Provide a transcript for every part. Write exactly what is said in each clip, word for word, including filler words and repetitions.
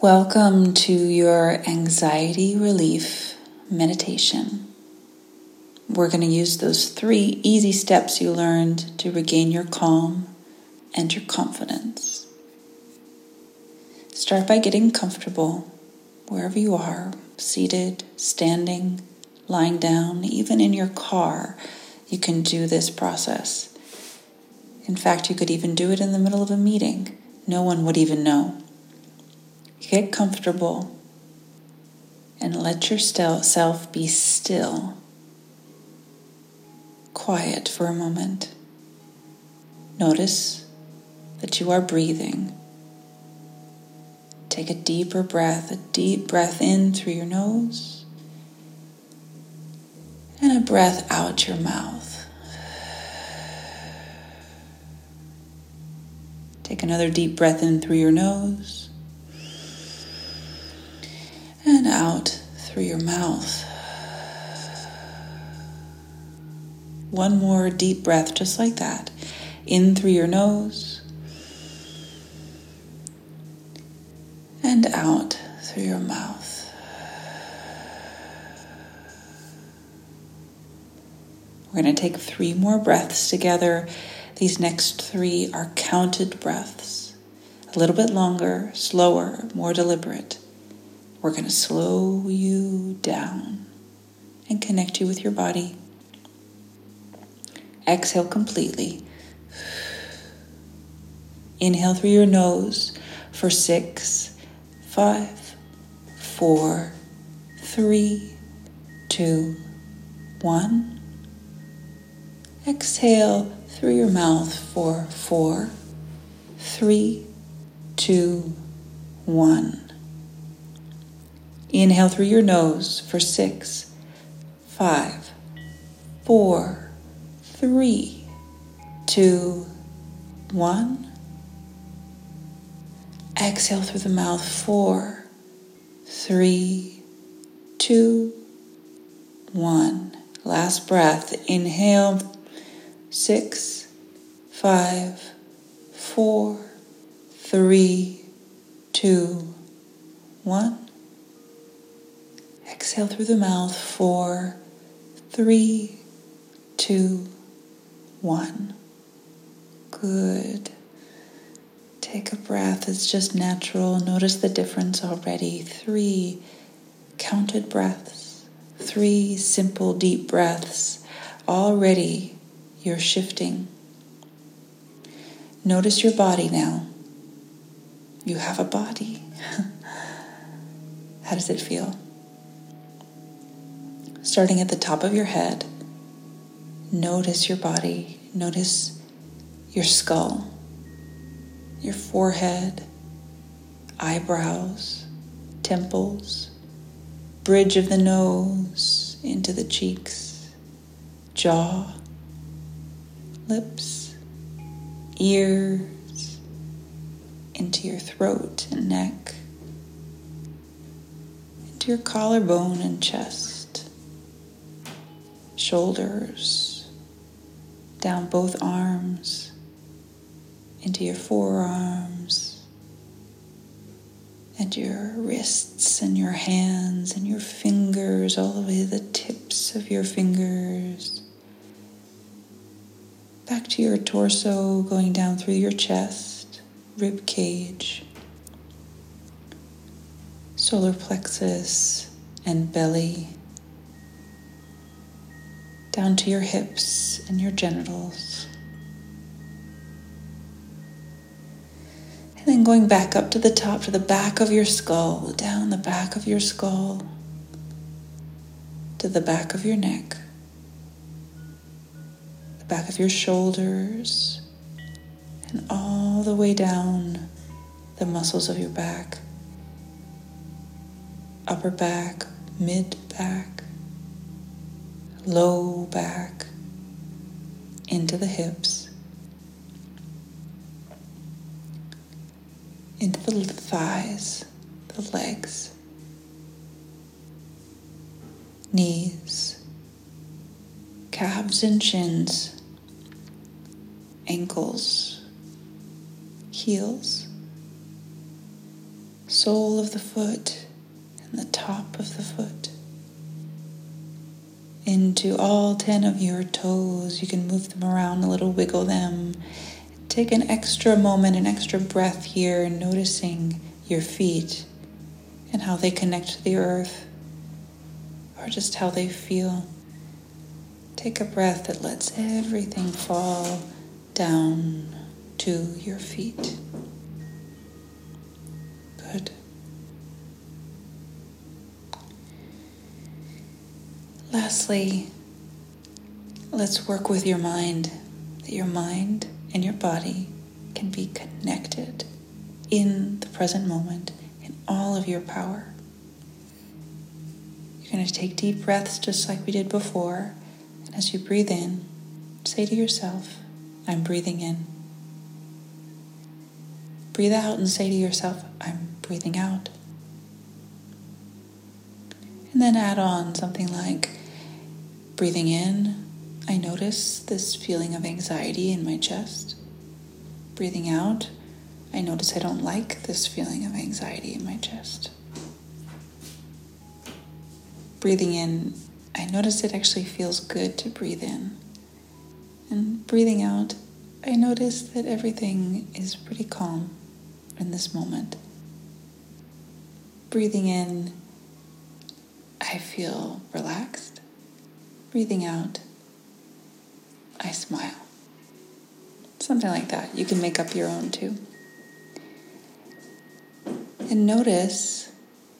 Welcome to your anxiety relief meditation. We're going to use those three easy steps you learned to regain your calm and your confidence. Start by getting comfortable wherever you are, seated, standing, lying down, even in your car. You can do this process. In fact, you could even do it in the middle of a meeting. No one would even know. Get comfortable and let yourself be still, quiet for a moment. Notice that you are breathing. Take a deeper breath, a deep breath in through your nose and a breath out your mouth. Take another deep breath in through your nose and out through your mouth. One more deep breath just like that. In through your nose and out through your mouth. We're going to take three more breaths together. These next three are counted breaths. A little bit longer, slower, more deliberate. We're going to slow you down and connect you with your body. Exhale completely. Inhale through your nose for six, five, four, three, two, one. Exhale through your mouth for four, three, two, one. Inhale through your nose for six, five, four, three, two, one. Exhale through the mouth, four, three, two, one. Last breath, inhale, six, five, four, three, two, one. Exhale through the mouth, four, three, two, one. Good. Take a breath. It's just natural. Notice the difference already. Three counted breaths. Three simple deep breaths. Already you're shifting. Notice your body now. You have a body. How does it feel? Starting at the top of your head, notice your body. Notice your skull, your forehead, eyebrows, temples, bridge of the nose into the cheeks, jaw, lips, ears, into your throat and neck, into your collarbone and chest. Shoulders, down both arms, into your forearms, and your wrists and your hands and your fingers, all the way to the tips of your fingers. Back to your torso, going down through your chest, rib cage, solar plexus, and belly. Down to your hips and your genitals. And then going back up to the top, to the back of your skull, down the back of your skull, to the back of your neck, the back of your shoulders, and all the way down the muscles of your back, upper back, mid back, low back, into the hips, into the thighs, the legs, knees, calves and shins, ankles, heels, sole of the foot and the top of the foot. Into all ten of your toes. You can move them around a little, wiggle them. Take an extra moment, an extra breath here, noticing your feet and how they connect to the earth, or just how they feel. Take a breath that lets everything fall down to your feet. Good. Lastly, let's work with your mind, that your mind and your body can be connected in the present moment in all of your power. You're going to take deep breaths just like we did before, and as you breathe in, say to yourself, I'm breathing in. Breathe out and say to yourself, I'm breathing out. And then add on something like, breathing in, I notice this feeling of anxiety in my chest. Breathing out, I notice I don't like this feeling of anxiety in my chest. Breathing in, I notice it actually feels good to breathe in. And breathing out, I notice that everything is pretty calm in this moment. Breathing in, I feel relaxed. Breathing out, I smile. Something like that. You can make up your own too. And notice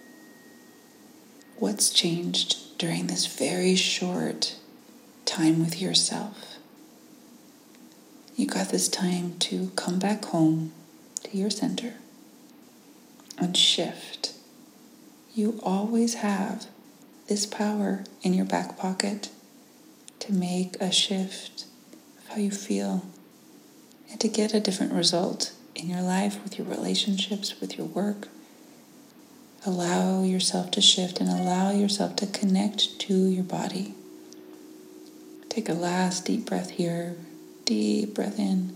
what's changed during this very short time with yourself. You got this time to come back home to your center and shift. You always have this power in your back pocket to make a shift of how you feel and to get a different result in your life, with your relationships, with your work. Allow yourself to shift and allow yourself to connect to your body. Take a last deep breath here. Deep breath in.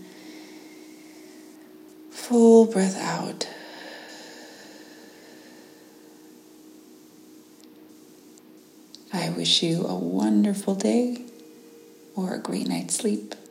Full breath out. I wish you a wonderful day or a great night's sleep.